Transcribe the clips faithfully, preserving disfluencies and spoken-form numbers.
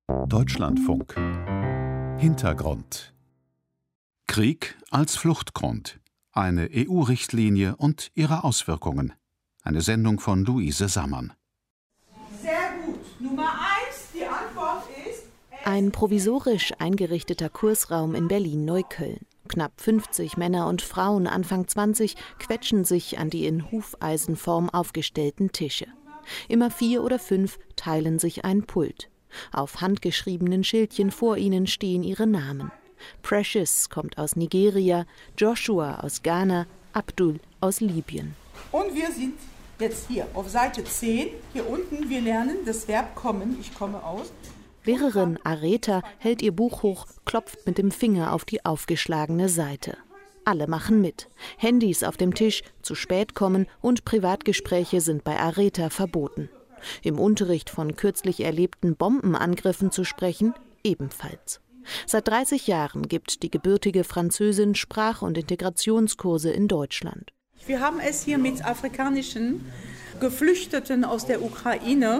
Deutschlandfunk. Hintergrund. Krieg als Fluchtgrund. Eine E U-Richtlinie und ihre Auswirkungen. Eine Sendung von Luise Sammann. Sehr gut. Nummer eins, die Antwort ist... Ein provisorisch eingerichteter Kursraum in Berlin-Neukölln. Knapp fünfzig Männer und Frauen Anfang zwanzig quetschen sich an die in Hufeisenform aufgestellten Tische. Immer vier oder fünf teilen sich ein Pult. Auf handgeschriebenen Schildchen vor ihnen stehen ihre Namen. Precious kommt aus Nigeria, Joshua aus Ghana, Abdul aus Libyen. Und wir sind jetzt hier auf Seite zehn. Hier unten, wir lernen das Verb kommen. Ich komme aus. Lehrerin Aretha hält ihr Buch hoch, klopft mit dem Finger auf die aufgeschlagene Seite. Alle machen mit. Handys auf dem Tisch, zu spät kommen und Privatgespräche sind bei Aretha verboten. Im Unterricht von kürzlich erlebten Bombenangriffen zu sprechen, ebenfalls. Seit dreißig Jahren gibt die gebürtige Französin Sprach- und Integrationskurse in Deutschland. Wir haben es hier mit afrikanischen Geflüchteten aus der Ukraine,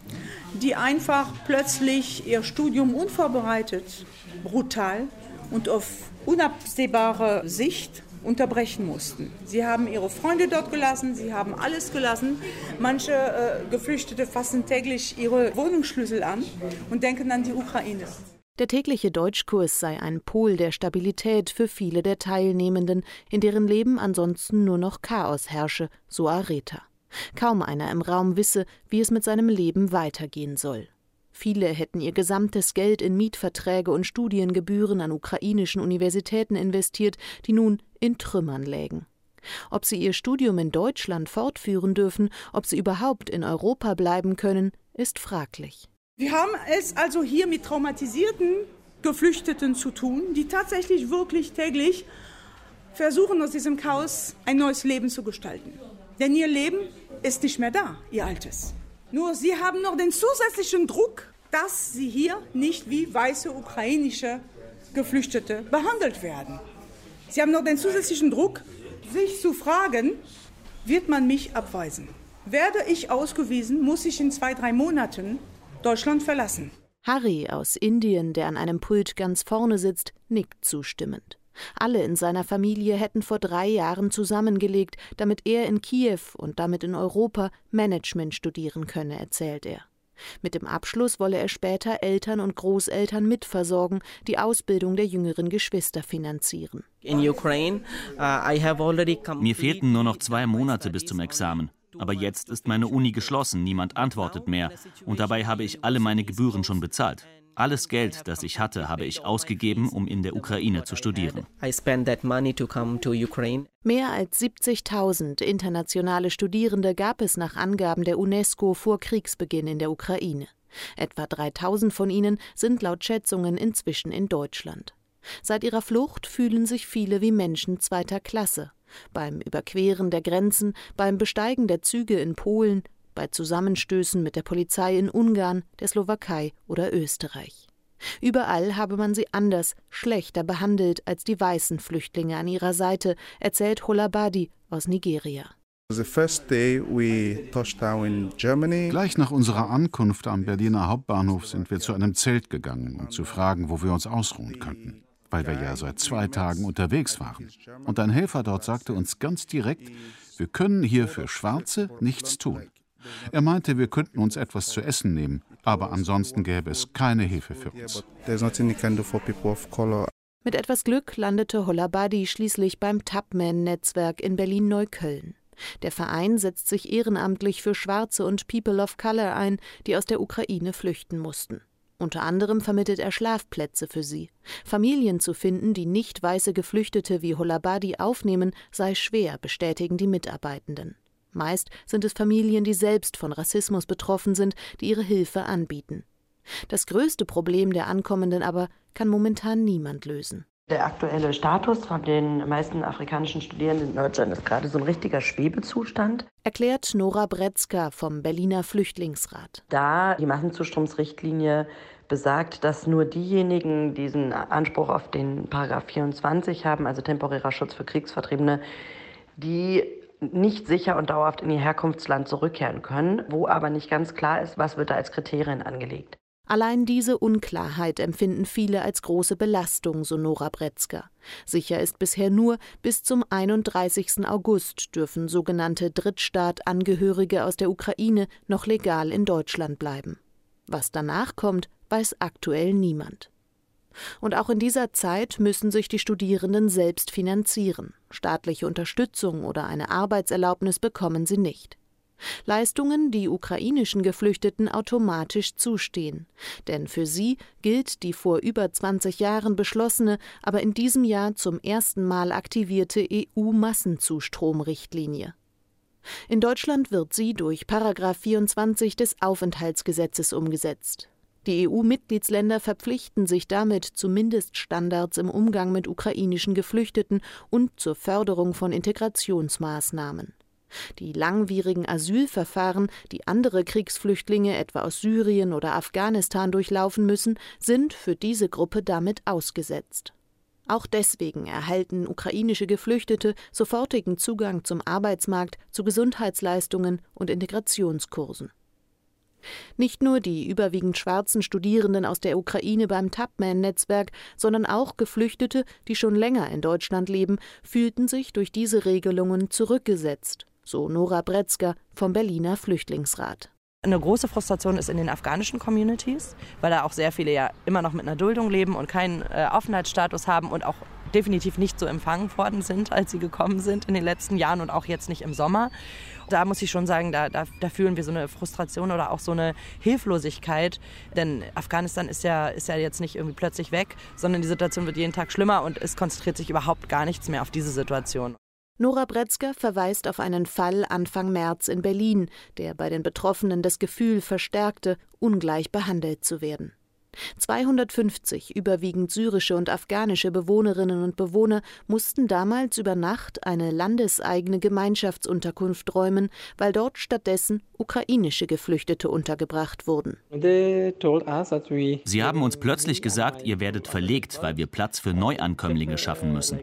die einfach plötzlich ihr Studium unvorbereitet, brutal und auf unabsehbare Sicht unterbrechen mussten. Sie haben ihre Freunde dort gelassen, sie haben alles gelassen. Manche äh, Geflüchtete fassen täglich ihre Wohnungsschlüssel an und denken an die Ukraine. Der tägliche Deutschkurs sei ein Pol der Stabilität für viele der Teilnehmenden, in deren Leben ansonsten nur noch Chaos herrsche, so Aretha. Kaum einer im Raum wisse, wie es mit seinem Leben weitergehen soll. Viele hätten ihr gesamtes Geld in Mietverträge und Studiengebühren an ukrainischen Universitäten investiert, die nun in Trümmern lägen. Ob sie ihr Studium in Deutschland fortführen dürfen, ob sie überhaupt in Europa bleiben können, ist fraglich. Wir haben es also hier mit traumatisierten Geflüchteten zu tun, die tatsächlich wirklich täglich versuchen, aus diesem Chaos ein neues Leben zu gestalten. Denn ihr Leben ist nicht mehr da, ihr altes. Nur sie haben noch den zusätzlichen Druck, dass sie hier nicht wie weiße ukrainische Geflüchtete behandelt werden. Sie haben noch den zusätzlichen Druck, sich zu fragen, wird man mich abweisen? Werde ich ausgewiesen, muss ich in zwei, drei Monaten Deutschland verlassen. Harry aus Indien, der an einem Pult ganz vorne sitzt, nickt zustimmend. Alle in seiner Familie hätten vor drei Jahren zusammengelegt, damit er in Kiew und damit in Europa Management studieren könne, erzählt er. Mit dem Abschluss wolle er später Eltern und Großeltern mitversorgen, die Ausbildung der jüngeren Geschwister finanzieren. In Ukraine, uh, I have already Mir fehlten nur noch zwei Monate bis zum Examen. Aber jetzt ist meine Uni geschlossen, niemand antwortet mehr. Und dabei habe ich alle meine Gebühren schon bezahlt. Alles Geld, das ich hatte, habe ich ausgegeben, um in der Ukraine zu studieren. Mehr als siebzigtausend internationale Studierende gab es nach Angaben der UNESCO vor Kriegsbeginn in der Ukraine. Etwa dreitausend von ihnen sind laut Schätzungen inzwischen in Deutschland. Seit ihrer Flucht fühlen sich viele wie Menschen zweiter Klasse. Beim Überqueren der Grenzen, beim Besteigen der Züge in Polen, bei Zusammenstößen mit der Polizei in Ungarn, der Slowakei oder Österreich. Überall habe man sie anders, schlechter behandelt als die weißen Flüchtlinge an ihrer Seite, erzählt Holabadi aus Nigeria. Gleich nach unserer Ankunft am Berliner Hauptbahnhof sind wir zu einem Zelt gegangen, um zu fragen, wo wir uns ausruhen könnten, weil wir ja seit zwei Tagen unterwegs waren. Und ein Helfer dort sagte uns ganz direkt, wir können hier für Schwarze nichts tun. Er meinte, wir könnten uns etwas zu essen nehmen, aber ansonsten gäbe es keine Hilfe für uns. Mit etwas Glück landete Holabadi schließlich beim Tubman-Netzwerk in Berlin-Neukölln. Der Verein setzt sich ehrenamtlich für Schwarze und People of Color ein, die aus der Ukraine flüchten mussten. Unter anderem vermittelt er Schlafplätze für sie. Familien zu finden, die nicht weiße Geflüchtete wie Holabadi aufnehmen, sei schwer, bestätigen die Mitarbeitenden. Meist sind es Familien, die selbst von Rassismus betroffen sind, die ihre Hilfe anbieten. Das größte Problem der Ankommenden aber kann momentan niemand lösen. Der aktuelle Status von den meisten afrikanischen Studierenden in Deutschland ist gerade so ein richtiger Schwebezustand. Erklärt Nora Bretzka vom Berliner Flüchtlingsrat. Da die Massenzustromsrichtlinie besagt, dass nur diejenigen diesen Anspruch auf den Paragraph vierundzwanzig haben, also temporärer Schutz für Kriegsvertriebene, die nicht sicher und dauerhaft in ihr Herkunftsland zurückkehren können, wo aber nicht ganz klar ist, was wird da als Kriterien angelegt. Allein diese Unklarheit empfinden viele als große Belastung, so Nora Bretzger. Sicher ist bisher nur, bis zum einunddreißigsten August dürfen sogenannte Drittstaat-Angehörige aus der Ukraine noch legal in Deutschland bleiben. Was danach kommt, weiß aktuell niemand. Und auch in dieser Zeit müssen sich die Studierenden selbst finanzieren. Staatliche Unterstützung oder eine Arbeitserlaubnis bekommen sie nicht. Leistungen, die ukrainischen Geflüchteten automatisch zustehen. Denn für sie gilt die vor über zwanzig Jahren beschlossene, aber in diesem Jahr zum ersten Mal aktivierte E U-Massenzustromrichtlinie. In Deutschland wird sie durch Paragraph vierundzwanzig des Aufenthaltsgesetzes umgesetzt. Die E U-Mitgliedsländer verpflichten sich damit zu Mindeststandards im Umgang mit ukrainischen Geflüchteten und zur Förderung von Integrationsmaßnahmen. Die langwierigen Asylverfahren, die andere Kriegsflüchtlinge etwa aus Syrien oder Afghanistan durchlaufen müssen, sind für diese Gruppe damit ausgesetzt. Auch deswegen erhalten ukrainische Geflüchtete sofortigen Zugang zum Arbeitsmarkt, zu Gesundheitsleistungen und Integrationskursen. Nicht nur die überwiegend schwarzen Studierenden aus der Ukraine beim Tubman-Netzwerk, sondern auch Geflüchtete, die schon länger in Deutschland leben, fühlten sich durch diese Regelungen zurückgesetzt, so Nora Bretzger vom Berliner Flüchtlingsrat. Eine große Frustration ist in den afghanischen Communities, weil da auch sehr viele ja immer noch mit einer Duldung leben und keinen äh, Aufenthaltsstatus haben und auch definitiv nicht so empfangen worden sind, als sie gekommen sind in den letzten Jahren und auch jetzt nicht im Sommer. Da muss ich schon sagen, da, da, da fühlen wir so eine Frustration oder auch so eine Hilflosigkeit, denn Afghanistan ist ja, ist ja jetzt nicht irgendwie plötzlich weg, sondern die Situation wird jeden Tag schlimmer und es konzentriert sich überhaupt gar nichts mehr auf diese Situation. Nora Bretzger verweist auf einen Fall Anfang März in Berlin, der bei den Betroffenen das Gefühl verstärkte, ungleich behandelt zu werden. zweihundertfünfzig überwiegend syrische und afghanische Bewohnerinnen und Bewohner mussten damals über Nacht eine landeseigene Gemeinschaftsunterkunft räumen, weil dort stattdessen ukrainische Geflüchtete untergebracht wurden. Sie haben uns plötzlich gesagt, ihr werdet verlegt, weil wir Platz für Neuankömmlinge schaffen müssen.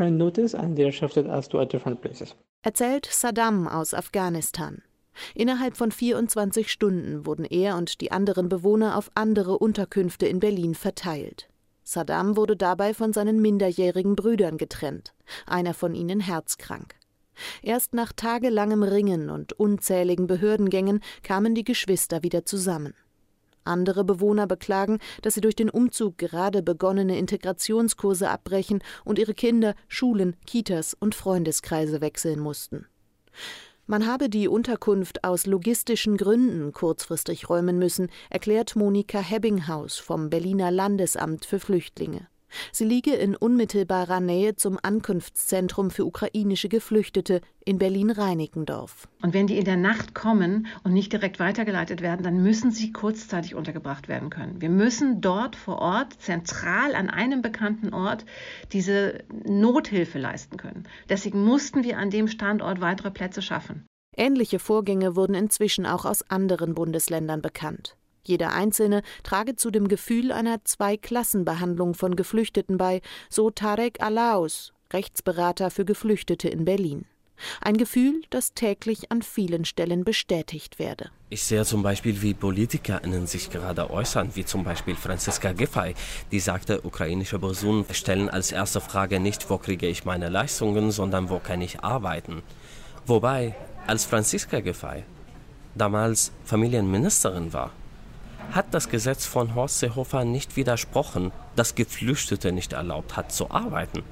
Erzählt Saddam aus Afghanistan. Innerhalb von vierundzwanzig Stunden wurden er und die anderen Bewohner auf andere Unterkünfte in Berlin verteilt. Saddam wurde dabei von seinen minderjährigen Brüdern getrennt, einer von ihnen herzkrank. Erst nach tagelangem Ringen und unzähligen Behördengängen kamen die Geschwister wieder zusammen. Andere Bewohner beklagen, dass sie durch den Umzug gerade begonnene Integrationskurse abbrechen und ihre Kinder Schulen, Kitas und Freundeskreise wechseln mussten. Man habe die Unterkunft aus logistischen Gründen kurzfristig räumen müssen, erklärt Monika Hebbinghaus vom Berliner Landesamt für Flüchtlinge. Sie liege in unmittelbarer Nähe zum Ankunftszentrum für ukrainische Geflüchtete in Berlin-Reinickendorf. Und wenn die in der Nacht kommen und nicht direkt weitergeleitet werden, dann müssen sie kurzzeitig untergebracht werden können. Wir müssen dort vor Ort, zentral an einem bekannten Ort, diese Nothilfe leisten können. Deswegen mussten wir an dem Standort weitere Plätze schaffen. Ähnliche Vorgänge wurden inzwischen auch aus anderen Bundesländern bekannt. Jeder Einzelne trage zu dem Gefühl einer Zweiklassenbehandlung von Geflüchteten bei, so Tarek Alaus, Rechtsberater für Geflüchtete in Berlin. Ein Gefühl, das täglich an vielen Stellen bestätigt werde. Ich sehe zum Beispiel, wie PolitikerInnen sich gerade äußern, wie zum Beispiel Franziska Giffey, die sagte, ukrainische Personen stellen als erste Frage nicht, wo kriege ich meine Leistungen, sondern wo kann ich arbeiten. Wobei, als Franziska Giffey damals Familienministerin war, hat das Gesetz von Horst Seehofer nicht widersprochen, das Geflüchtete nicht erlaubt hat zu arbeiten.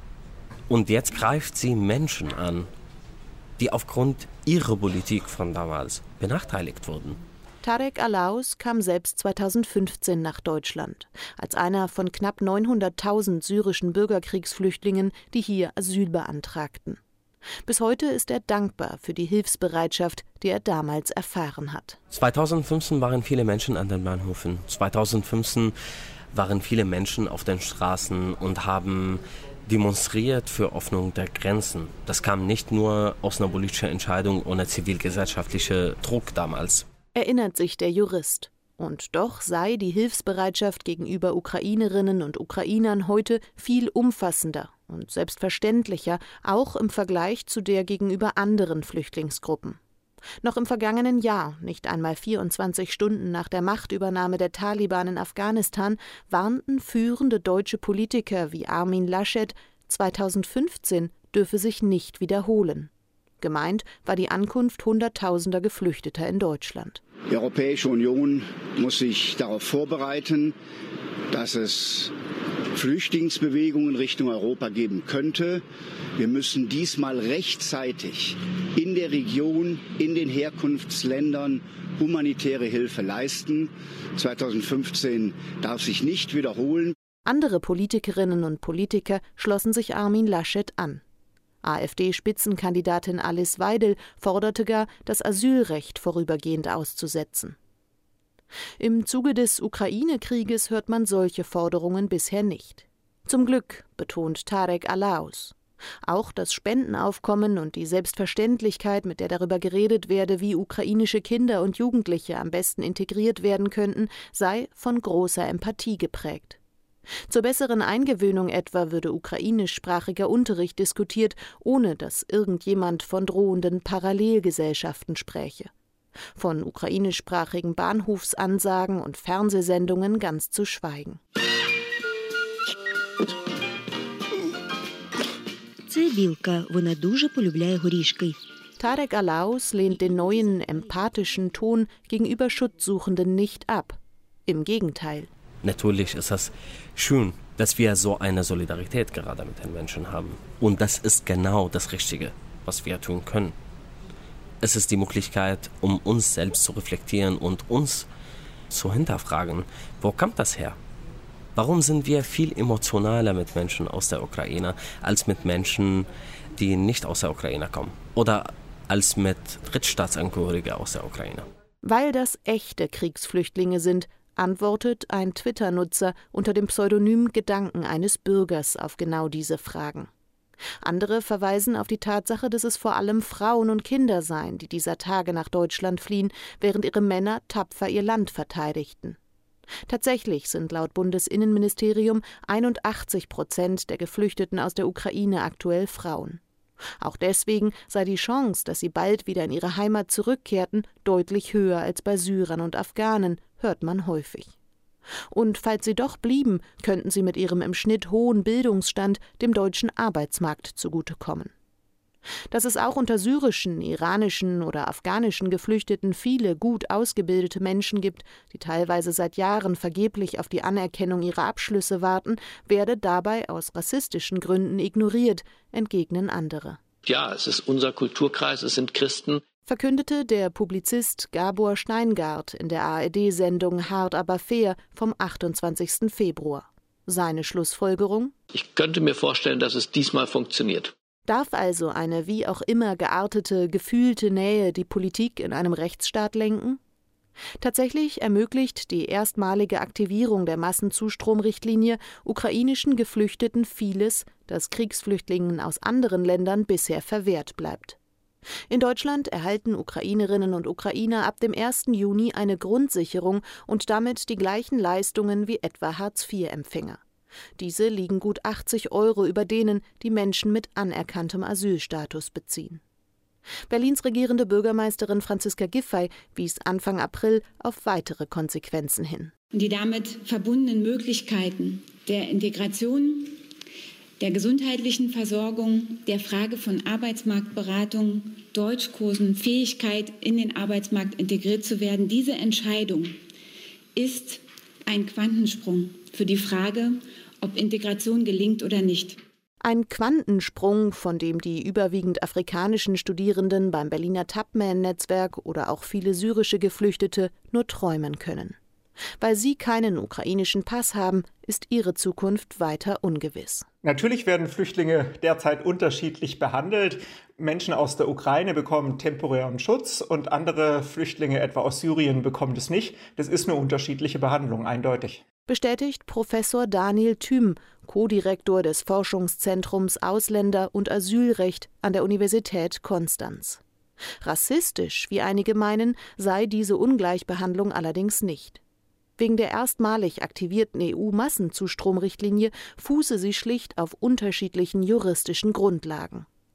Und jetzt greift sie Menschen an, die aufgrund ihrer Politik von damals benachteiligt wurden. Tarek Alaus kam selbst zweitausendfünfzehn nach Deutschland, als einer von knapp neunhunderttausend syrischen Bürgerkriegsflüchtlingen, die hier Asyl beantragten. Bis heute ist er dankbar für die Hilfsbereitschaft, die er damals erfahren hat. zweitausendfünfzehn waren viele Menschen an den Bahnhöfen. zweitausendfünfzehn waren viele Menschen auf den Straßen und haben demonstriert für Öffnung der Grenzen. Das kam nicht nur aus einer politischen Entscheidung ohne zivilgesellschaftlichen Druck damals. Erinnert sich der Jurist. Und doch sei die Hilfsbereitschaft gegenüber Ukrainerinnen und Ukrainern heute viel umfassender und selbstverständlicher, auch im Vergleich zu der gegenüber anderen Flüchtlingsgruppen. Noch im vergangenen Jahr, nicht einmal vierundzwanzig Stunden nach der Machtübernahme der Taliban in Afghanistan, warnten führende deutsche Politiker wie Armin Laschet, zweitausendfünfzehn dürfe sich nicht wiederholen. Gemeint war die Ankunft Hunderttausender Geflüchteter in Deutschland. Die Europäische Union muss sich darauf vorbereiten, dass es Flüchtlingsbewegungen Richtung Europa geben könnte. Wir müssen diesmal rechtzeitig in der Region, in den Herkunftsländern humanitäre Hilfe leisten. zweitausendfünfzehn darf sich nicht wiederholen. Andere Politikerinnen und Politiker schlossen sich Armin Laschet an. AfD-Spitzenkandidatin Alice Weidel forderte gar, das Asylrecht vorübergehend auszusetzen. Im Zuge des Ukraine-Krieges hört man solche Forderungen bisher nicht. Zum Glück, betont Tarek Alaus. Auch das Spendenaufkommen und die Selbstverständlichkeit, mit der darüber geredet werde, wie ukrainische Kinder und Jugendliche am besten integriert werden könnten, sei von großer Empathie geprägt. Zur besseren Eingewöhnung etwa würde ukrainischsprachiger Unterricht diskutiert, ohne dass irgendjemand von drohenden Parallelgesellschaften spräche. Von ukrainischsprachigen Bahnhofsansagen und Fernsehsendungen ganz zu schweigen. Tarek Alaus lehnt den neuen, empathischen Ton gegenüber Schutzsuchenden nicht ab. Im Gegenteil. Natürlich ist es schön, dass wir so eine Solidarität gerade mit den Menschen haben. Und das ist genau das Richtige, was wir tun können. Es ist die Möglichkeit, um uns selbst zu reflektieren und uns zu hinterfragen, wo kommt das her? Warum sind wir viel emotionaler mit Menschen aus der Ukraine als mit Menschen, die nicht aus der Ukraine kommen? Oder als mit Drittstaatsangehörigen aus der Ukraine? Weil das echte Kriegsflüchtlinge sind, antwortet ein Twitter-Nutzer unter dem Pseudonym Gedanken eines Bürgers auf genau diese Fragen. Andere verweisen auf die Tatsache, dass es vor allem Frauen und Kinder seien, die dieser Tage nach Deutschland fliehen, während ihre Männer tapfer ihr Land verteidigten. Tatsächlich sind laut Bundesinnenministerium einundachtzig Prozent der Geflüchteten aus der Ukraine aktuell Frauen. Auch deswegen sei die Chance, dass sie bald wieder in ihre Heimat zurückkehrten, deutlich höher als bei Syrern und Afghanen, hört man häufig. Und falls sie doch blieben, könnten sie mit ihrem im Schnitt hohen Bildungsstand dem deutschen Arbeitsmarkt zugutekommen. Dass es auch unter syrischen, iranischen oder afghanischen Geflüchteten viele gut ausgebildete Menschen gibt, die teilweise seit Jahren vergeblich auf die Anerkennung ihrer Abschlüsse warten, werde dabei aus rassistischen Gründen ignoriert, entgegnen andere. Ja, es ist unser Kulturkreis, es sind Christen, verkündete der Publizist Gabor Steingart in der A R D-Sendung Hart aber fair vom achtundzwanzigsten Februar. Seine Schlussfolgerung? Ich könnte mir vorstellen, dass es diesmal funktioniert. Darf also eine wie auch immer geartete, gefühlte Nähe die Politik in einem Rechtsstaat lenken? Tatsächlich ermöglicht die erstmalige Aktivierung der Massenzustromrichtlinie ukrainischen Geflüchteten vieles, das Kriegsflüchtlingen aus anderen Ländern bisher verwehrt bleibt. In Deutschland erhalten Ukrainerinnen und Ukrainer ab dem ersten Juni eine Grundsicherung und damit die gleichen Leistungen wie etwa Hartz vier Empfänger. Diese liegen gut achtzig Euro über denen, die Menschen mit anerkanntem Asylstatus beziehen. Berlins regierende Bürgermeisterin Franziska Giffey wies Anfang April auf weitere Konsequenzen hin. Die damit verbundenen Möglichkeiten der Integration, der gesundheitlichen Versorgung, der Frage von Arbeitsmarktberatung, Deutschkursen, Fähigkeit, in den Arbeitsmarkt integriert zu werden, diese Entscheidung ist ein Quantensprung für die Frage, ob Integration gelingt oder nicht. Ein Quantensprung, von dem die überwiegend afrikanischen Studierenden beim Berliner Tubman-Netzwerk oder auch viele syrische Geflüchtete nur träumen können. Weil sie keinen ukrainischen Pass haben, ist ihre Zukunft weiter ungewiss. Natürlich werden Flüchtlinge derzeit unterschiedlich behandelt. Menschen aus der Ukraine bekommen temporären Schutz und andere Flüchtlinge, etwa aus Syrien, bekommen das nicht. Das ist eine unterschiedliche Behandlung, eindeutig. Bestätigt Professor Daniel Thüm, Co-Direktor des Forschungszentrums Ausländer- und Asylrecht an der Universität Konstanz. Rassistisch, wie einige meinen, sei diese Ungleichbehandlung allerdings nicht. Wegen der erstmalig aktivierten E U-Massenzustromrichtlinie fuße sie schlicht auf unterschiedlichen juristischen Grundlagen.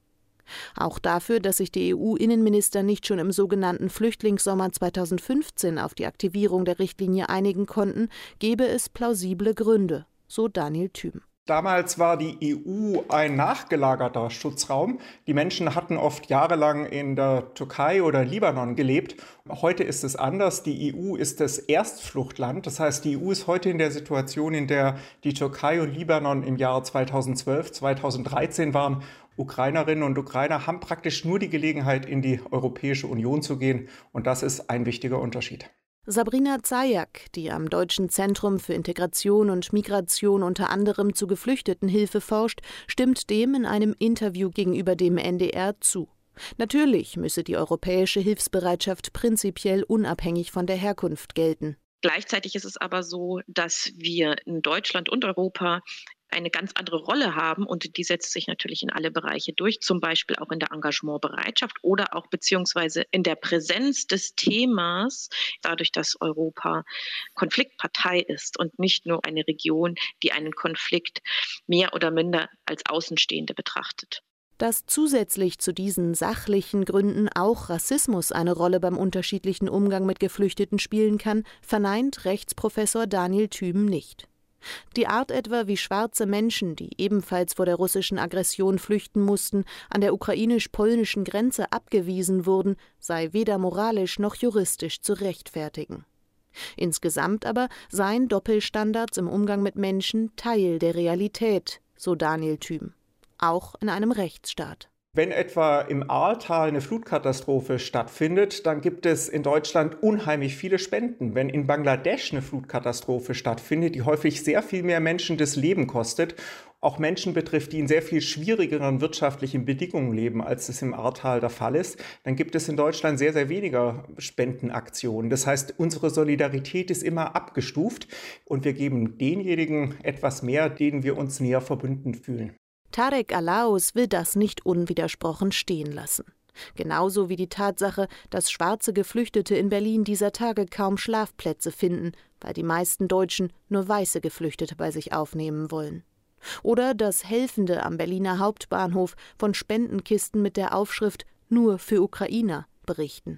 Auch dafür, dass sich die E U-Innenminister nicht schon im sogenannten Flüchtlingssommer zweitausendfünfzehn auf die Aktivierung der Richtlinie einigen konnten, gebe es plausible Gründe, so Daniel Thüm. Damals war die E U ein nachgelagerter Schutzraum. Die Menschen hatten oft jahrelang in der Türkei oder Libanon gelebt. Heute ist es anders. Die E U ist das Erstfluchtland. Das heißt, die E U ist heute in der Situation, in der die Türkei und Libanon im Jahr zweitausendzwölf, zweitausenddreizehn waren. Ukrainerinnen und Ukrainer haben praktisch nur die Gelegenheit, in die Europäische Union zu gehen. Und das ist ein wichtiger Unterschied. Sabrina Zajac, die am Deutschen Zentrum für Integration und Migration unter anderem zu Geflüchtetenhilfe forscht, stimmt dem in einem Interview gegenüber dem N D R zu. Natürlich müsse die europäische Hilfsbereitschaft prinzipiell unabhängig von der Herkunft gelten. Gleichzeitig ist es aber so, dass wir in Deutschland und Europa eine ganz andere Rolle haben und die setzt sich natürlich in alle Bereiche durch, zum Beispiel auch in der Engagementbereitschaft oder auch beziehungsweise in der Präsenz des Themas, dadurch, dass Europa Konfliktpartei ist und nicht nur eine Region, die einen Konflikt mehr oder minder als Außenstehende betrachtet. Dass zusätzlich zu diesen sachlichen Gründen auch Rassismus eine Rolle beim unterschiedlichen Umgang mit Geflüchteten spielen kann, verneint Rechtsprofessor Daniel Thüm nicht. Die Art etwa, wie schwarze Menschen, die ebenfalls vor der russischen Aggression flüchten mussten, an der ukrainisch-polnischen Grenze abgewiesen wurden, sei weder moralisch noch juristisch zu rechtfertigen. Insgesamt aber seien Doppelstandards im Umgang mit Menschen Teil der Realität, so Daniel Thüm, auch in einem Rechtsstaat. Wenn etwa im Ahrtal eine Flutkatastrophe stattfindet, dann gibt es in Deutschland unheimlich viele Spenden. Wenn in Bangladesch eine Flutkatastrophe stattfindet, die häufig sehr viel mehr Menschen das Leben kostet, auch Menschen betrifft, die in sehr viel schwierigeren wirtschaftlichen Bedingungen leben, als es im Ahrtal der Fall ist, dann gibt es in Deutschland sehr, sehr weniger Spendenaktionen. Das heißt, unsere Solidarität ist immer abgestuft und wir geben denjenigen etwas mehr, denen wir uns näher verbunden fühlen. Tarek Alaus will das nicht unwidersprochen stehen lassen. Genauso wie die Tatsache, dass schwarze Geflüchtete in Berlin dieser Tage kaum Schlafplätze finden, weil die meisten Deutschen nur weiße Geflüchtete bei sich aufnehmen wollen. Oder dass Helfende am Berliner Hauptbahnhof von Spendenkisten mit der Aufschrift »Nur für Ukrainer« berichten.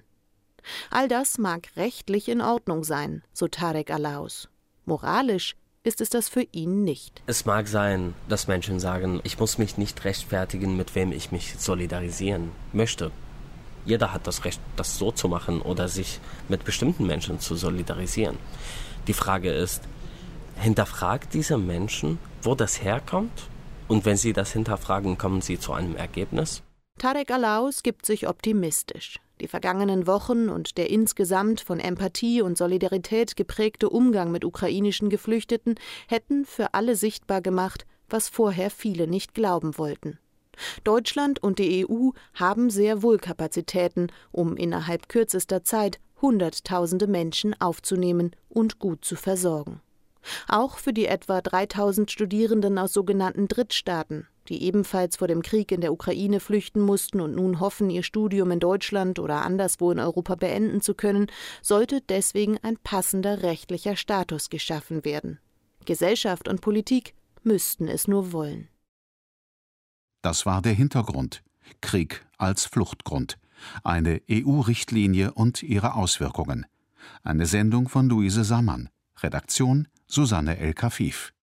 All das mag rechtlich in Ordnung sein, so Tarek Alaus. Moralisch ist es das für ihn nicht. Es mag sein, dass Menschen sagen, ich muss mich nicht rechtfertigen, mit wem ich mich solidarisieren möchte. Jeder hat das Recht, das so zu machen oder sich mit bestimmten Menschen zu solidarisieren. Die Frage ist, hinterfragt diese Menschen, wo das herkommt? Und wenn sie das hinterfragen, kommen sie zu einem Ergebnis? Tarek Alaus gibt sich optimistisch. Die vergangenen Wochen und der insgesamt von Empathie und Solidarität geprägte Umgang mit ukrainischen Geflüchteten hätten für alle sichtbar gemacht, was vorher viele nicht glauben wollten. Deutschland und die E U haben sehr wohl Kapazitäten, um innerhalb kürzester Zeit Hunderttausende Menschen aufzunehmen und gut zu versorgen. Auch für die etwa dreitausend Studierenden aus sogenannten Drittstaaten, die ebenfalls vor dem Krieg in der Ukraine flüchten mussten und nun hoffen, ihr Studium in Deutschland oder anderswo in Europa beenden zu können, sollte deswegen ein passender rechtlicher Status geschaffen werden. Gesellschaft und Politik müssten es nur wollen. Das war der Hintergrund. Krieg als Fluchtgrund. Eine E U-Richtlinie und ihre Auswirkungen. Eine Sendung von Luise Sammann. Redaktion Susanne El-Kafif.